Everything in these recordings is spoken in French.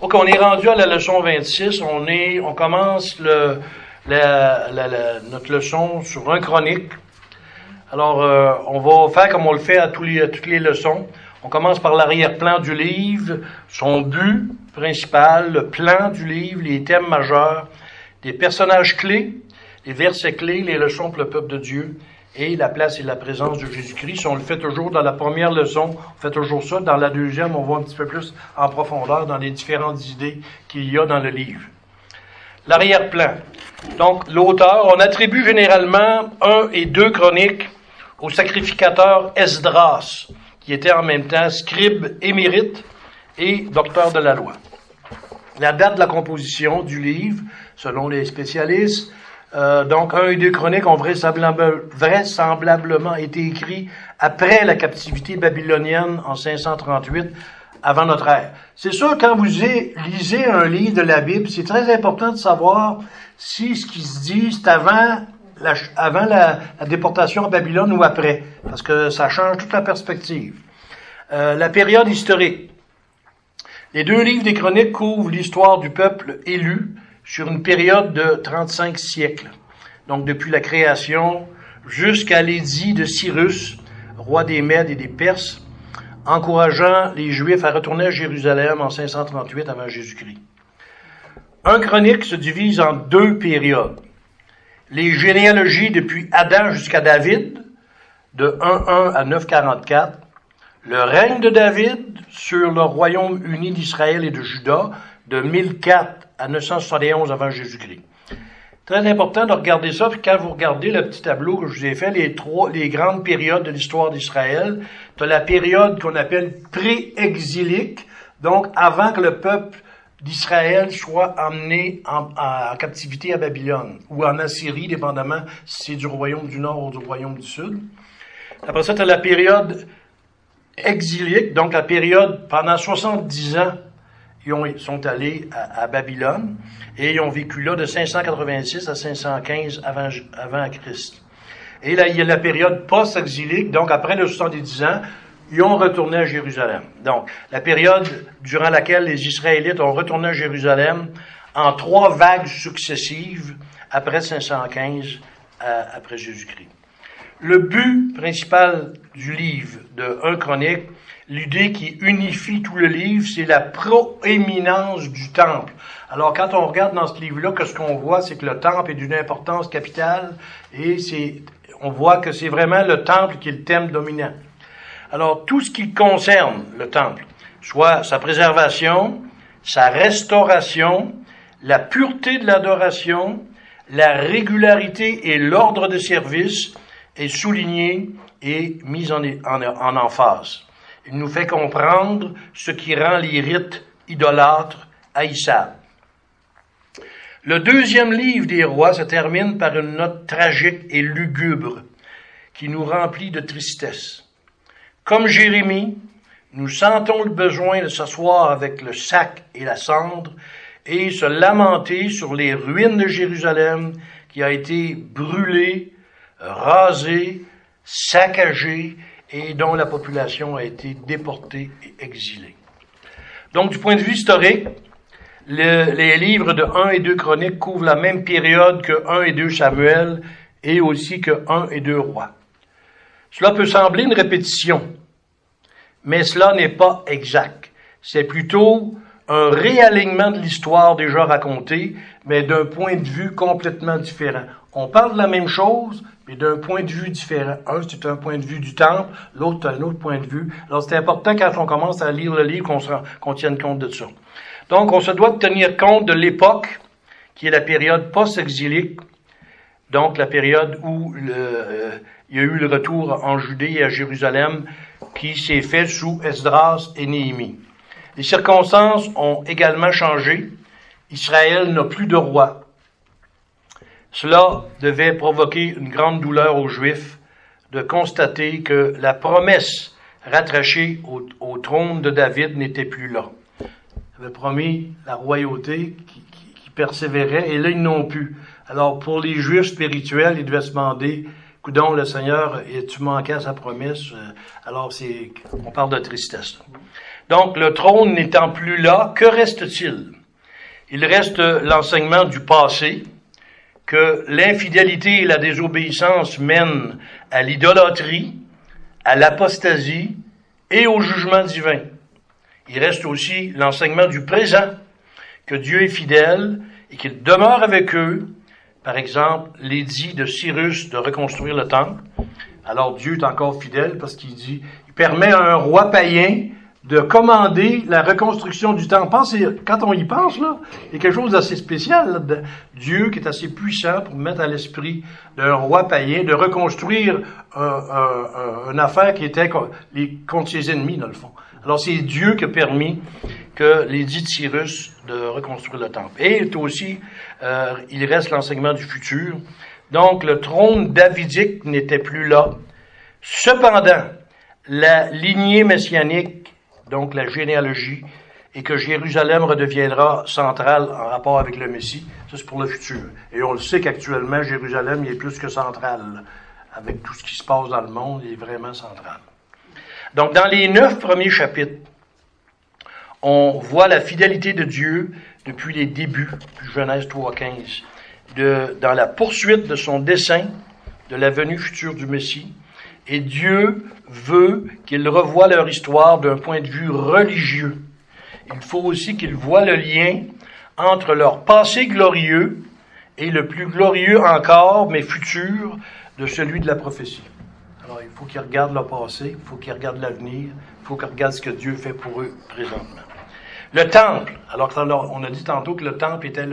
OK, on est rendu à la leçon 26. On commence notre leçon sur 1 Chronique. Alors, on va faire comme on le fait à toutes les leçons. On commence par l'arrière-plan du livre, son but principal, le plan du livre, les thèmes majeurs, des personnages clés, les versets clés, les leçons pour le peuple de Dieu et la place et la présence de Jésus-Christ. On le fait toujours dans la première leçon, on fait toujours ça. Dans la deuxième, on va un petit peu plus en profondeur dans les différentes idées qu'il y a dans le livre. L'arrière-plan. Donc, l'auteur, on attribue généralement 1 et 2 Chroniques au sacrificateur Esdras, qui était en même temps scribe émérite et docteur de la loi. La date de la composition du livre, selon les spécialistes, donc 1 et 2 Chroniques ont vraisemblablement été écrits après la captivité babylonienne en 538 avant notre ère. C'est sûr, quand vous lisez un livre de la Bible, c'est très important de savoir si ce qui se dit, c'est avant la déportation à Babylone ou après, parce que ça change toute la perspective. La période historique. Les 2 livres des Chroniques couvrent l'histoire du peuple élu sur une période de 35 siècles. Donc, depuis la création jusqu'à l'édit de Cyrus, roi des Mèdes et des Perses, encourageant les Juifs à retourner à Jérusalem en 538 avant Jésus-Christ. 1 Chronique se divise en 2 périodes. Les généalogies depuis Adam jusqu'à David, de 1.1 à 9.44, le règne de David sur le royaume uni d'Israël et de Juda, de 1004 à 971 avant Jésus-Christ. Très important de regarder ça, puis quand vous regardez le petit tableau que je vous ai fait, les grandes périodes de l'histoire d'Israël, tu as la période qu'on appelle pré-exilique, donc avant que le peuple d'Israël soit emmené en captivité à Babylone, ou en Assyrie, dépendamment si c'est du royaume du Nord ou du royaume du Sud. Après ça, tu as la période exilique, donc la période pendant 70 ans, ils sont allés à Babylone et ils ont vécu là de 586 à 515 avant Christ. Et là, il y a la période post-exilique, donc après les 70 ans, ils ont retourné à Jérusalem. Donc, la période durant laquelle les Israélites ont retourné à Jérusalem en 3 vagues successives après 515 après Jésus-Christ. Le but principal du livre de 1 Chronique, l'idée qui unifie tout le livre, c'est la proéminence du temple. Alors, quand on regarde dans ce livre-là, ce qu'on voit, c'est que le temple est d'une importance capitale et on voit que c'est vraiment le temple qui est le thème dominant. Alors, tout ce qui concerne le temple, soit sa préservation, sa restauration, la pureté de l'adoration, la régularité et l'ordre de service, est souligné et mis en emphase. Il nous fait comprendre ce qui rend les rites idolâtres haïssables. Le 2e livre des rois se termine par une note tragique et lugubre qui nous remplit de tristesse. Comme Jérémie, nous sentons le besoin de s'asseoir avec le sac et la cendre et se lamenter sur les ruines de Jérusalem qui a été brûlée, rasée, saccagée et dont la population a été déportée et exilée. Donc, du point de vue historique, les livres de 1 et 2 Chroniques couvrent la même période que 1 et 2 Samuel et aussi que 1 et 2 Rois. Cela peut sembler une répétition, mais cela n'est pas exact. C'est plutôt un réalignement de l'histoire déjà racontée, mais d'un point de vue complètement différent. On parle de la même chose, mais d'un point de vue différent. Un, c'est un point de vue du temple, l'autre, un autre point de vue. Alors, c'est important quand on commence à lire le livre qu'on tienne compte de ça. Donc, on se doit de tenir compte de l'époque, qui est la période post-exilique, donc la période où il y a eu le retour en Judée et à Jérusalem, qui s'est fait sous Esdras et Néhémie. Les circonstances ont également changé. Israël n'a plus de roi. Cela devait provoquer une grande douleur aux Juifs de constater que la promesse rattachée au trône de David n'était plus là. Il avait promis la royauté qui persévérait, et là, ils n'ont plus. Alors, pour les Juifs spirituels, ils devaient se demander, coudonc, le Seigneur, es-tu manqué à sa promesse? Alors, on parle de tristesse. Donc, le trône n'étant plus là, que reste-t-il? Il reste l'enseignement du passé, que l'infidélité et la désobéissance mènent à l'idolâtrie, à l'apostasie et au jugement divin. Il reste aussi l'enseignement du présent, que Dieu est fidèle et qu'il demeure avec eux. Par exemple, l'édit de Cyrus de reconstruire le temple. Alors Dieu est encore fidèle parce qu'il dit, il permet à un roi païen de commander la reconstruction du temple. Pensez, quand on y pense, là, il y a quelque chose d'assez spécial, là, de Dieu qui est assez puissant pour mettre à l'esprit d'un roi païen de reconstruire une affaire qui était contre ses ennemis, dans le fond. Alors c'est Dieu qui a permis que l'édit de Cyrus de reconstruire le temple. Et aussi, il reste l'enseignement du futur. Donc le trône davidique n'était plus là. Cependant, la lignée messianique, donc la généalogie, et que Jérusalem redeviendra centrale en rapport avec le Messie, ça c'est pour le futur. Et on le sait qu'actuellement, Jérusalem il est plus que central. Avec tout ce qui se passe dans le monde, il est vraiment central. Donc dans les 9 premiers chapitres, on voit la fidélité de Dieu depuis les débuts, Genèse 3:15, dans la poursuite de son dessein, de la venue future du Messie. Et Dieu veut qu'ils revoient leur histoire d'un point de vue religieux. Il faut aussi qu'ils voient le lien entre leur passé glorieux et le plus glorieux encore, mais futur, de celui de la prophétie. Alors, il faut qu'ils regardent leur passé, il faut qu'ils regardent l'avenir, il faut qu'ils regardent ce que Dieu fait pour eux présentement. Le temple, alors on a dit tantôt que le temple était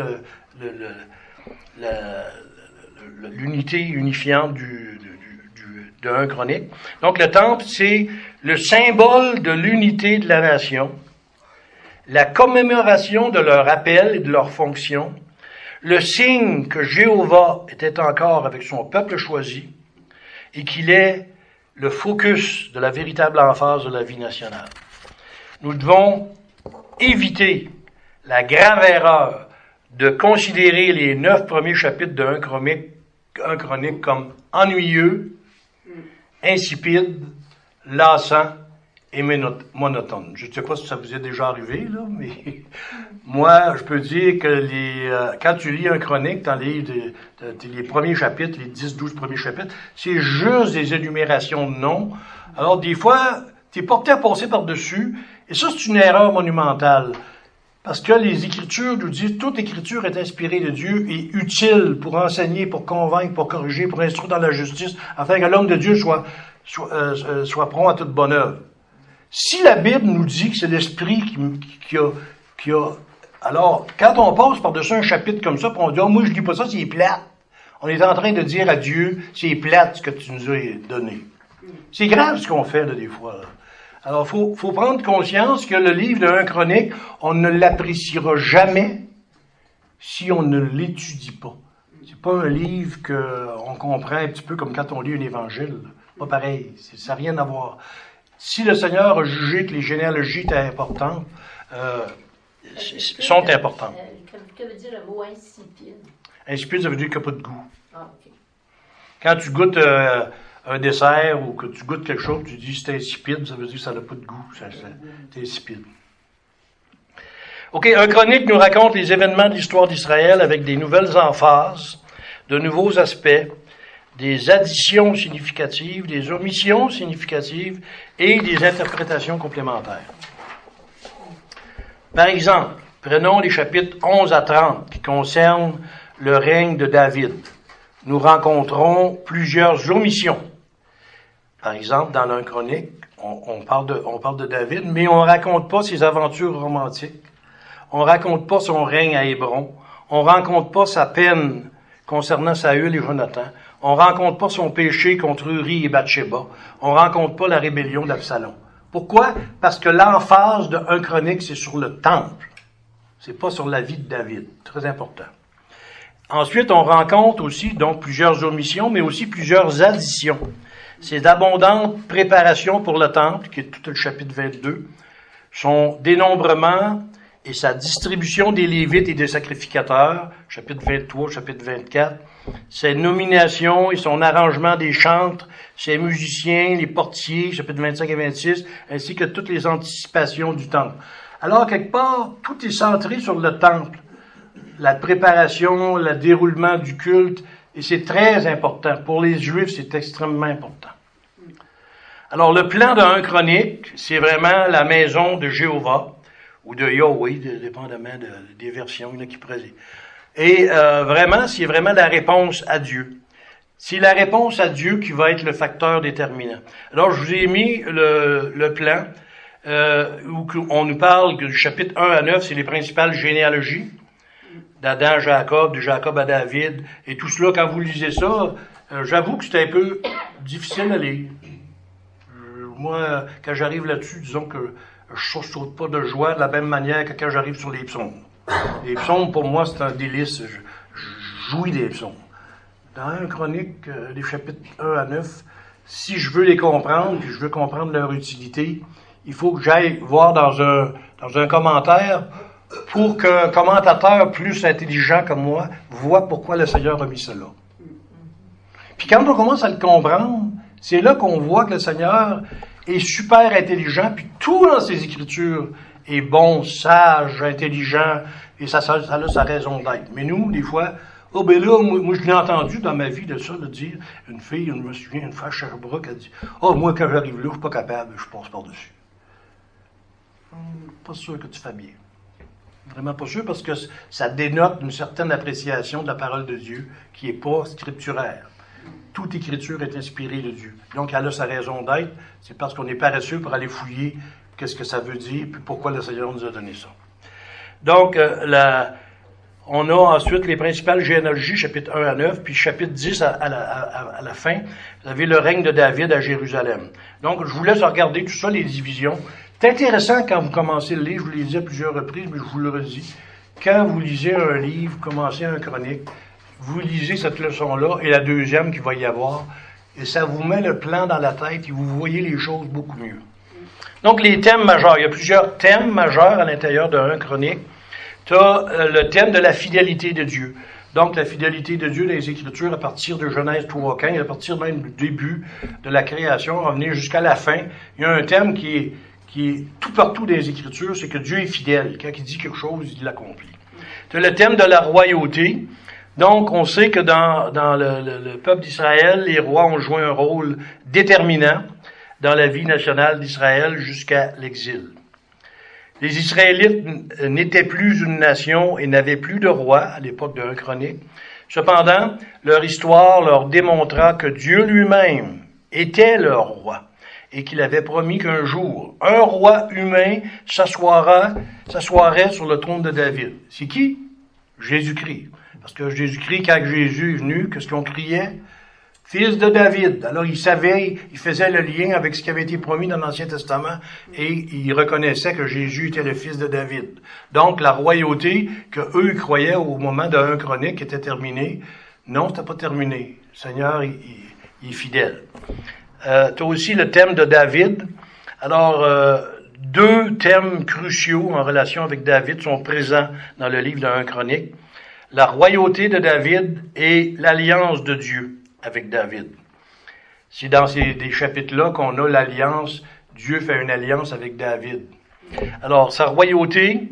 l'unité unifiante de 1 Chronique. Donc le temple, c'est le symbole de l'unité de la nation, la commémoration de leur appel et de leur fonction, le signe que Jéhovah était encore avec son peuple choisi et qu'il est le focus de la véritable emphase de la vie nationale. Nous devons éviter la grave erreur de considérer les 9 premiers chapitres de 1 Chronique comme ennuyeux, insipide, lassant et monotone. Je ne sais pas si ça vous est déjà arrivé, là, mais moi, je peux dire que quand tu lis un Chronique, dans les premiers chapitres, les 10-12 premiers chapitres, c'est juste des énumérations de noms. Alors, des fois, tu es porté à passer par-dessus, et ça, c'est une erreur monumentale. Parce que les Écritures nous disent, toute Écriture est inspirée de Dieu et utile pour enseigner, pour convaincre, pour corriger, pour instruire dans la justice, afin que l'homme de Dieu soit prompt à toute bonne œuvre. Si la Bible nous dit que c'est l'Esprit qui a... Alors, quand on passe par-dessus un chapitre comme ça, puis on dit, moi je lis pas ça, c'est plate. On est en train de dire à Dieu, c'est plate ce que tu nous as donné. C'est grave ce qu'on fait, là, des fois, là. Alors, faut prendre conscience que le livre de 1 Chronique, on ne l'appréciera jamais si on ne l'étudie pas. C'est pas un livre qu'on comprend un petit peu comme quand on lit un évangile. Pas pareil. Ça n'a rien à voir. Si le Seigneur a jugé que les généalogies étaient importantes, sont importantes. Que veut dire le mot insipide? Insipide, ça veut dire qu'il n'y a pas de goût. Ah, ok. Quand tu goûtes un dessert ou que tu goûtes quelque chose, tu dis c'est insipide, ça veut dire que ça n'a pas de goût. C'est insipide. OK, 1 Chronique nous raconte les événements de l'histoire d'Israël avec des nouvelles emphases, de nouveaux aspects, des additions significatives, des omissions significatives et des interprétations complémentaires. Par exemple, prenons les chapitres 11 à 30 qui concernent le règne de David. Nous rencontrons plusieurs omissions. Par exemple, dans l'un Chronique, on parle de David, mais on raconte pas ses aventures romantiques. On raconte pas son règne à Hébron. On raconte pas sa peine concernant Saül et Jonathan. On rencontre pas son péché contre Uri et Bathsheba. On rencontre pas la rébellion d'Absalom. Pourquoi? Parce que l'emphase de 1 Chronique, c'est sur le temple. C'est pas sur la vie de David. Très important. Ensuite, on rencontre aussi donc plusieurs omissions, mais aussi plusieurs additions. Ces abondantes préparations pour le temple, qui est tout le chapitre 22, son dénombrement et sa distribution des Lévites et des sacrificateurs, chapitre 23, chapitre 24, ses nominations et son arrangement des chantres, ses musiciens, les portiers, chapitre 25 et 26, ainsi que toutes les anticipations du temple. Alors, quelque part, tout est centré sur le temple. La préparation, le déroulement du culte, et c'est très important. Pour les Juifs, c'est extrêmement important. Alors, le plan de 1 Chronique, c'est vraiment la maison de Jéhovah, ou de Yahweh, dépendamment des versions, il y en a qui président. Et vraiment, c'est vraiment la réponse à Dieu. C'est la réponse à Dieu qui va être le facteur déterminant. Alors, je vous ai mis le plan où on nous parle du chapitre 1 à 9, c'est les principales généalogies d'Adam à Jacob, de Jacob à David, et tout cela, quand vous lisez ça, j'avoue que c'était un peu difficile à lire. Moi, quand j'arrive là-dessus, disons que je saute pas de joie de la même manière que quand j'arrive sur les psaumes. Les psaumes, pour moi, c'est un délice. Je jouis des psaumes. Dans 1 Chronique, les chapitres 1 à 9, si je veux les comprendre, puis je veux comprendre leur utilité, il faut que j'aille voir dans un commentaire pour qu'un commentateur plus intelligent comme moi voit pourquoi le Seigneur a mis cela. Puis quand on commence à le comprendre, c'est là qu'on voit que le Seigneur est super intelligent, puis tout dans ses Écritures est bon, sage, intelligent, et ça a sa raison d'être. Mais nous, des fois, moi je l'ai entendu dans ma vie de ça, de dire, une fille, je me souviens, une fois à Sherbrooke, elle dit, moi quand j'arrive là, je suis pas capable, je passe par-dessus. Pas sûr que tu fais bien. Vraiment pas sûr, parce que ça dénote une certaine appréciation de la parole de Dieu qui n'est pas scripturaire. Toute écriture est inspirée de Dieu. Donc, elle a sa raison d'être. C'est parce qu'on est paresseux pour aller fouiller qu'est-ce que ça veut dire, puis pourquoi le Seigneur nous a donné ça. Donc, on a ensuite les principales généalogies, chapitre 1 à 9, puis chapitre 10 à la fin. Vous avez le règne de David à Jérusalem. Donc, je vous laisse regarder tout ça, les divisions. C'est intéressant quand vous commencez le livre, je vous l'ai dit à plusieurs reprises, mais je vous le redis. Quand vous lisez un livre, commencez un chronique, vous lisez cette leçon-là et la deuxième qu'il va y avoir, et ça vous met le plan dans la tête et vous voyez les choses beaucoup mieux. Donc, les thèmes majeurs. Il y a plusieurs thèmes majeurs à l'intérieur d'un chronique. Tu as le thème de la fidélité de Dieu. Donc, la fidélité de Dieu dans les Écritures à partir de Genèse 3:15, à partir même du début de la création, à venir jusqu'à la fin. Il y a un thème qui est tout partout dans les Écritures, c'est que Dieu est fidèle. Quand il dit quelque chose, il l'accomplit. Tu as le thème de la royauté. Donc, on sait que dans le peuple d'Israël, les rois ont joué un rôle déterminant dans la vie nationale d'Israël jusqu'à l'exil. Les Israélites n'étaient plus une nation et n'avaient plus de roi à l'époque de 1 Chronique. Cependant, leur histoire leur démontra que Dieu lui-même était leur roi et qu'il avait promis qu'un jour, un roi humain s'assoirait sur le trône de David. C'est qui? Jésus-Christ. Parce que Jésus-Christ, quand Jésus est venu, qu'est-ce qu'on criait? Fils de David. Alors, il savait, il faisait le lien avec ce qui avait été promis dans l'Ancien Testament et il reconnaissait que Jésus était le fils de David. Donc, la royauté que eux croyaient au moment de 1 Chronique était terminée. Non, c'était pas terminé. Le Seigneur, il est fidèle. Tu as aussi le thème de David. Alors, deux thèmes cruciaux en relation avec David sont présents dans le livre de 1 Chronique. La royauté de David et l'alliance de Dieu avec David. C'est dans des chapitres-là qu'on a l'alliance, Dieu fait une alliance avec David. Alors, sa royauté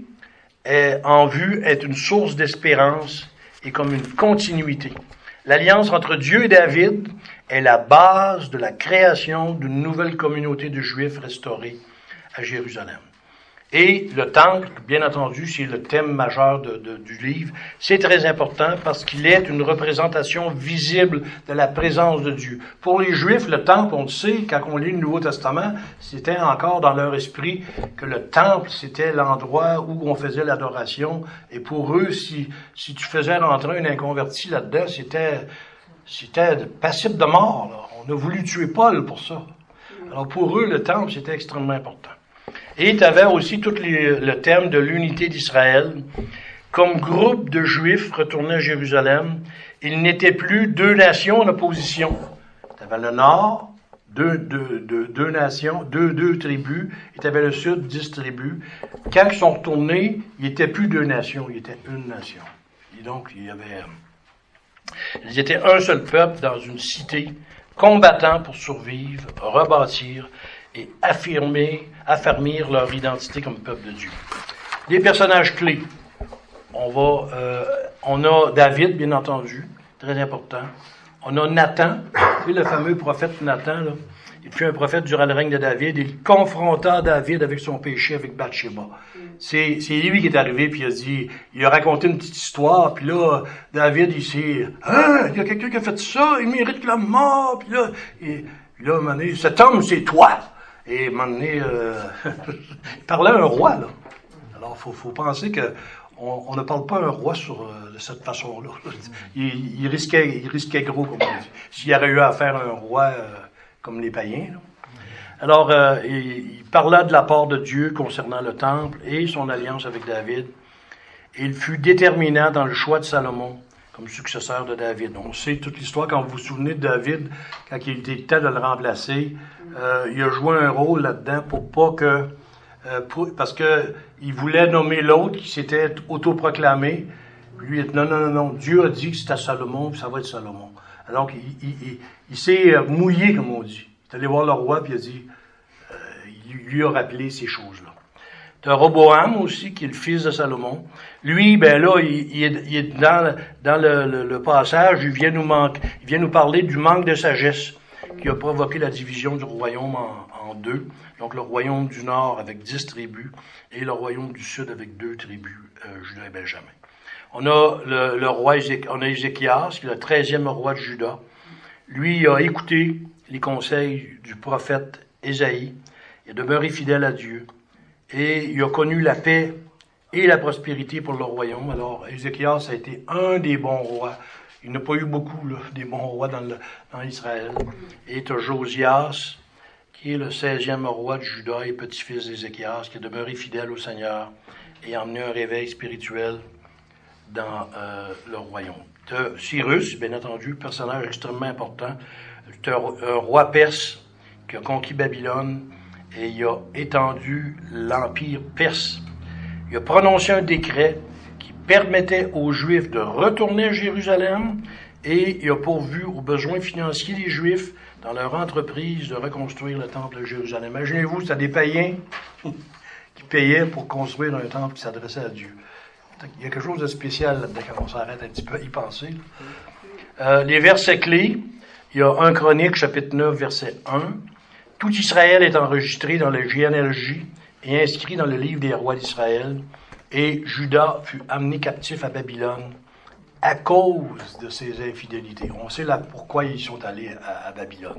en vue est une source d'espérance et comme une continuité. L'alliance entre Dieu et David est la base de la création d'une nouvelle communauté de Juifs restaurés à Jérusalem. Et le temple, bien entendu, c'est le thème majeur du livre. C'est très important parce qu'il est une représentation visible de la présence de Dieu. Pour les Juifs, le temple, on le sait, quand on lit le Nouveau Testament, c'était encore dans leur esprit que le temple, c'était l'endroit où on faisait l'adoration. Et pour eux, si tu faisais rentrer un inconverti là-dedans, c'était passible de mort, là. On a voulu tuer Paul pour ça. Alors pour eux, le temple, c'était extrêmement important. Et tu avais aussi tout le thème de l'unité d'Israël. Comme groupe de Juifs retournés à Jérusalem, il n'était plus deux nations en opposition. Tu avais le nord, deux nations, deux tribus, et tu avais le sud, 10 tribus. Quand ils sont retournés, ils n'étaient plus 2 nations, ils étaient une nation. Et donc, ils étaient un seul peuple dans une cité, combattant pour survivre, rebâtir et affermir leur identité comme peuple de Dieu. Les personnages clés. On a David, bien entendu, très important. On a Nathan, c'est le fameux prophète Nathan, là. Il fut un prophète durant le règne de David. Il confronta David avec son péché avec Bathsheba. C'est lui qui est arrivé, puis il a raconté une petite histoire, puis là, David, il y a quelqu'un qui a fait ça, il mérite la mort, puis là, à un moment donné, cet homme, c'est toi. Et à un moment donné, il parlait à un roi, là. Alors, faut penser que on ne parle pas à un roi de cette façon-là. Il risquait gros, comme on dit. S'il y aurait eu affaire à un roi comme les païens. Là. Alors, il parla de la part de Dieu concernant le temple et son alliance avec David. Et il fut déterminant dans le choix de Salomon comme successeur de David. On sait toute l'histoire, quand vous vous souvenez de David, quand il était temps de le remplacer, il a joué un rôle là-dedans pour pas que... parce que il voulait nommer l'autre qui s'était autoproclamé. Lui, il dit non, Dieu a dit que c'était Salomon, puis ça va être Salomon. Alors, il s'est mouillé, comme on dit. Il est allé voir le roi, puis il a dit, il lui a rappelé ces choses-là. Tu as Roboam aussi, qui est le fils de Salomon. Lui, ben là, il est dans le passage, il vient nous parler du manque de sagesse qui a provoqué la division du royaume en deux. Donc, le royaume du nord avec 10 tribus et le royaume du sud avec 2 tribus, Juda et Benjamin. On a le roi Ézéchias, qui est le 13e roi de Juda. Lui, il a écouté les conseils du prophète Ésaïe. Il a demeuré fidèle à Dieu. Et il a connu la paix et la prospérité pour le royaume. Alors, Ézéchias a été un des bons rois. Il n'y en a pas eu beaucoup, là, des bons rois dans Israël. Et tu as Josias, qui est le 16e roi de Juda et petit-fils d'Ézéchias, qui est demeuré fidèle au Seigneur et a emmené un réveil spirituel dans le royaume. Tu as Cyrus, bien entendu, personnage extrêmement important. Tu as un roi perse qui a conquis Babylone et il a étendu l'empire perse. Il a prononcé un décret qui permettait aux Juifs de retourner à Jérusalem et il a pourvu aux besoins financiers des Juifs dans leur entreprise de reconstruire le temple de Jérusalem. Imaginez-vous, c'était des païens qui payaient pour construire un temple qui s'adressait à Dieu. Il y a quelque chose de spécial là-dedans quand on s'arrête un petit peu à y penser. Les versets clés, il y a 1 Chronique, chapitre 9, verset 1. Tout Israël est enregistré dans le généalogie et inscrit dans le livre des rois d'Israël. Et Juda fut amené captif à Babylone à cause de ses infidélités. On sait là pourquoi ils sont allés à Babylone.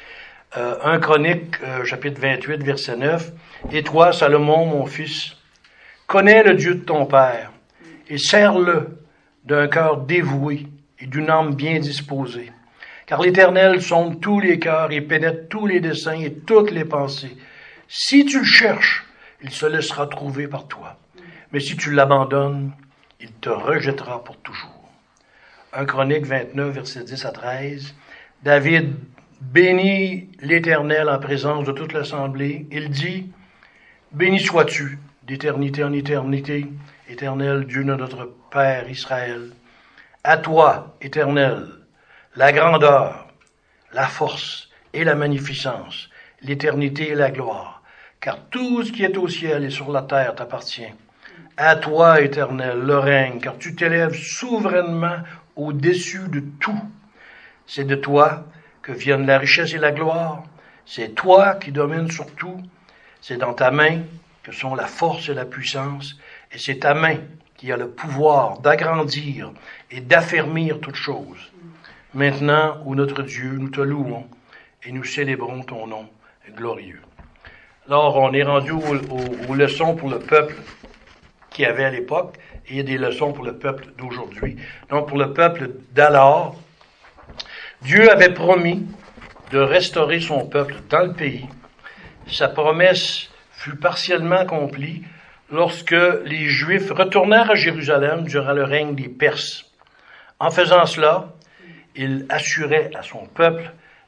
1 Chronique, chapitre 28, verset 9. Et toi, Salomon, mon fils, connais le Dieu de ton père et sers-le d'un cœur dévoué et d'une âme bien disposée. Car l'Éternel sonde tous les cœurs et pénètre tous les desseins et toutes les pensées. Si tu le cherches, il se laissera trouver par toi. Mais si tu l'abandonnes, il te rejettera pour toujours. 1 Chronique 29, versets 10 à 13. David bénit l'Éternel en présence de toute l'assemblée. Il dit, « Béni sois-tu d'éternité en éternité, Éternel Dieu de notre Père Israël. À toi, Éternel, la grandeur, la force et la magnificence, l'éternité et la gloire, car tout ce qui est au ciel et sur la terre t'appartient. À toi, Éternel, le règne, car tu t'élèves souverainement au-dessus de tout. C'est de toi que viennent la richesse et la gloire. C'est toi qui domines sur tout. C'est dans ta main que sont la force et la puissance. Et c'est ta main qui a le pouvoir d'agrandir et d'affermir toutes choses. Maintenant, ô notre Dieu, nous te louons et nous célébrons ton nom glorieux. Alors, on est rendu aux leçons pour le peuple qu'il y avait à l'époque et des leçons pour le peuple d'aujourd'hui. Donc, pour le peuple d'alors, Dieu avait promis de restaurer son peuple dans le pays. Sa promesse fut partiellement accomplie lorsque les Juifs retournèrent à Jérusalem durant le règne des Perses. En faisant cela, il assurait à son peuple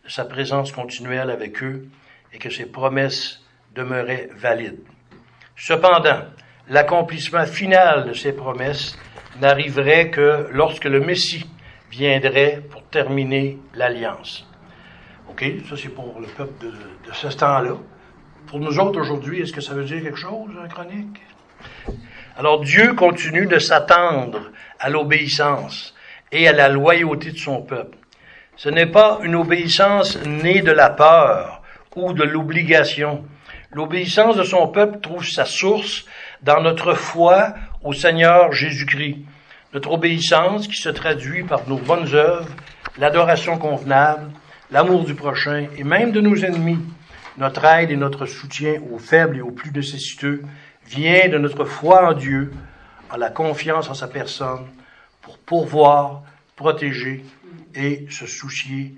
de sa présence continuelle avec eux et que ses promesses demeuraient valides. Cependant, l'accomplissement final de ces promesses n'arriverait que lorsque le Messie viendrait pour terminer l'alliance. OK, ça c'est pour le peuple de ce temps-là. Pour nous autres aujourd'hui, est-ce que ça veut dire quelque chose, la chronique? Alors Dieu continue de s'attendre à l'obéissance et à la loyauté de son peuple. Ce n'est pas une obéissance née de la peur ou de l'obligation. L'obéissance de son peuple trouve sa source dans notre foi au Seigneur Jésus-Christ. Notre obéissance qui se traduit par nos bonnes œuvres, l'adoration convenable, l'amour du prochain et même de nos ennemis. Notre aide et notre soutien aux faibles et aux plus nécessiteux vient de notre foi en Dieu, en la confiance en sa personne, pour pourvoir, protéger et se soucier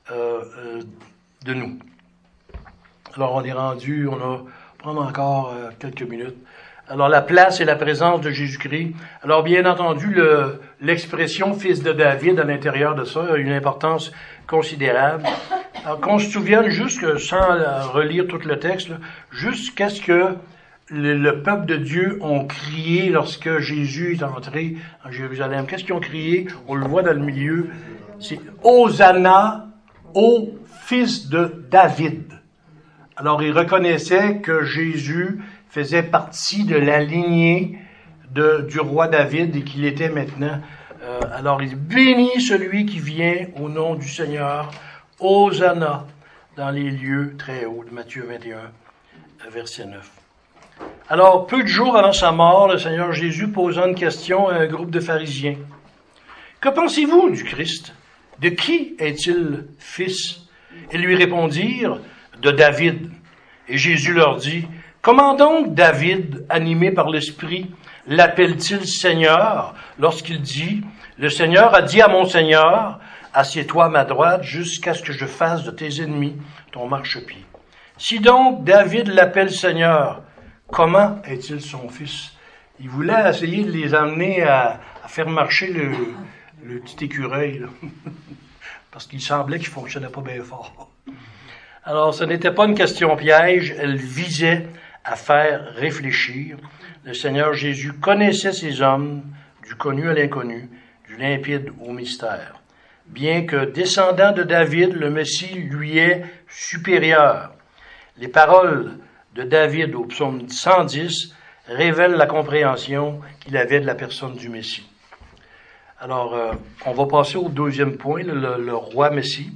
de nous. Alors on est rendu, on va prendre encore quelques minutes. Alors la place et la présence de Jésus-Christ. Alors bien entendu, l'expression « fils de David » à l'intérieur de ça a une importance considérable. Alors qu'on se souvienne juste, sans relire tout le texte, juste qu'est-ce que le peuple de Dieu ont crié lorsque Jésus est entré en Jérusalem. Qu'est-ce qu'ils ont crié? On le voit dans le milieu. C'est « Hosanna au fils de David ». Alors ils reconnaissaient que Jésus faisait partie de la lignée du roi David et qu'il était maintenant. Alors il bénit celui qui vient au nom du Seigneur. Hosanna dans les lieux très hauts de Matthieu 21, verset 9. Alors, peu de jours avant sa mort, le Seigneur Jésus posa une question à un groupe de pharisiens. « Que pensez-vous du Christ? De qui est-il fils? » Ils lui répondirent, « De David. » Et Jésus leur dit, « Comment donc David, animé par l'Esprit, l'appelle-t-il Seigneur lorsqu'il dit, « Le Seigneur a dit à mon Seigneur, assieds-toi à ma droite jusqu'à ce que je fasse de tes ennemis ton marchepied. » Si donc David l'appelle Seigneur, comment est-il son fils? Il voulait essayer de les amener à faire marcher le petit écureuil, là. Parce qu'il semblait qu'il ne fonctionnait pas bien fort. Alors, ce n'était pas une question piège, elle visait à faire réfléchir. Le Seigneur Jésus connaissait ces hommes, du connu à l'inconnu, du limpide au mystère. Bien que descendant de David, le Messie lui est supérieur. Les paroles de David au psaume 110 révèlent la compréhension qu'il avait de la personne du Messie. Alors, on va passer au deuxième point, le roi Messie.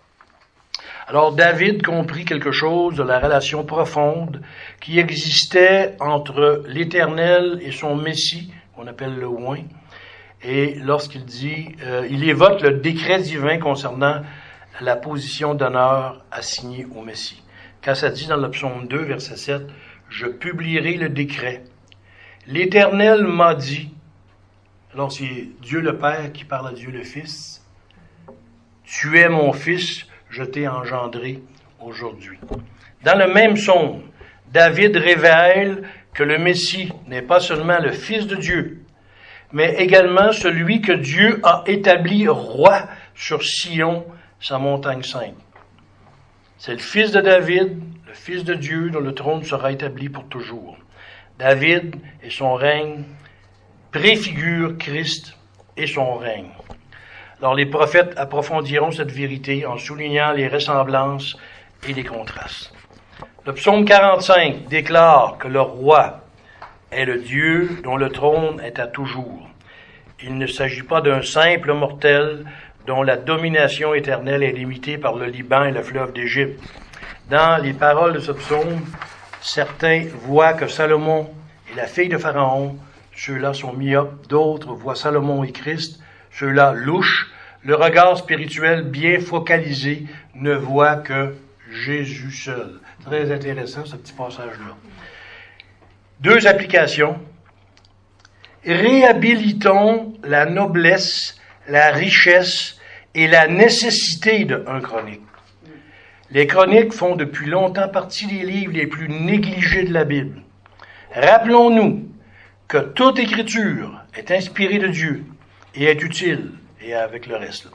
Alors, David comprit quelque chose de la relation profonde qui existait entre l'Éternel et son Messie, qu'on appelle le oint. Et lorsqu'il dit, il évoque le décret divin concernant la position d'honneur assignée au Messie. Quand ça dit dans le psaume 2, verset 7, « Je publierai le décret. L'Éternel m'a dit, » alors c'est Dieu le Père qui parle à Dieu le Fils, « Tu es mon Fils, je t'ai engendré aujourd'hui. » Dans le même psaume, David révèle que le Messie n'est pas seulement le Fils de Dieu, mais également celui que Dieu a établi roi sur Sion, sa montagne sainte. C'est le fils de David, le fils de Dieu, dont le trône sera établi pour toujours. David et son règne préfigurent Christ et son règne. Alors les prophètes approfondiront cette vérité en soulignant les ressemblances et les contrastes. Le psaume 45 déclare que le roi est le Dieu dont le trône est à toujours. Il ne s'agit pas d'un simple mortel dont la domination éternelle est limitée par le Liban et le fleuve d'Égypte. Dans les paroles de ce psaume, certains voient que Salomon est la fille de Pharaon, ceux-là sont myopes, d'autres voient Salomon et Christ, ceux-là louches. Le regard spirituel bien focalisé ne voit que Jésus seul. Très intéressant ce petit passage-là. Deux applications. Réhabilitons la noblesse, la richesse et la nécessité de 1 Chronique. Les chroniques font depuis longtemps partie des livres les plus négligés de la Bible. Rappelons-nous que toute écriture est inspirée de Dieu et est utile, et avec le reste, là,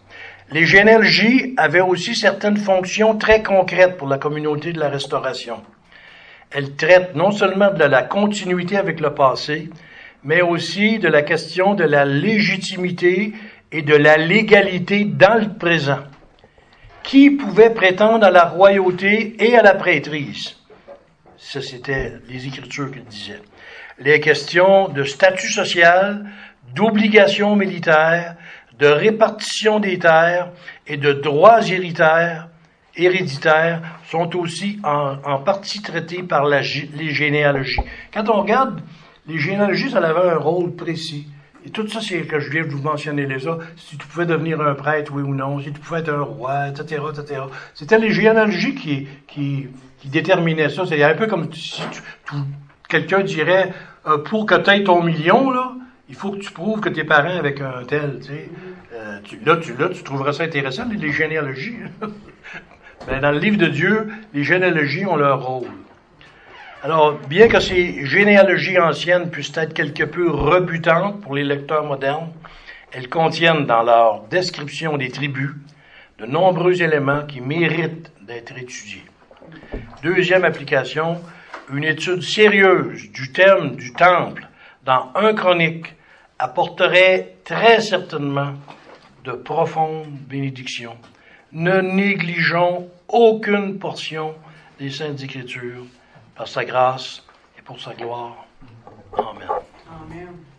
Les généalogies avaient aussi certaines fonctions très concrètes pour la communauté de la Restauration. Elles traitent non seulement de la continuité avec le passé, mais aussi de la question de la légitimité et de la légalité dans le présent. Qui pouvait prétendre à la royauté et à la prêtrise? Ça, c'était les Écritures qui le disaient. Les questions de statut social, d'obligations militaires, de répartition des terres et de droits héréditaires sont aussi en partie traitées par les généalogies. Quand on regarde, les généalogies, ça avait un rôle précis. Et tout ça, c'est que je viens de vous mentionner les autres. Si tu pouvais devenir un prêtre, oui ou non, si tu pouvais être un roi, etc., etc. C'était les généalogies qui déterminaient ça. C'est un peu comme si quelqu'un dirait, pour que tu aies ton million, là, il faut que tu prouves que tes parents avec un tel, tu sais. Tu trouverais ça intéressant, les généalogies. Mais dans le livre de Dieu, les généalogies ont leur rôle. Alors, bien que ces généalogies anciennes puissent être quelque peu rebutantes pour les lecteurs modernes, elles contiennent dans leur description des tribus de nombreux éléments qui méritent d'être étudiés. Deuxième application, une étude sérieuse du thème du temple dans 1 Chronique apporterait très certainement de profondes bénédictions. Ne négligeons aucune portion des Saintes Écritures par sa grâce et pour sa gloire. Amen. Amen.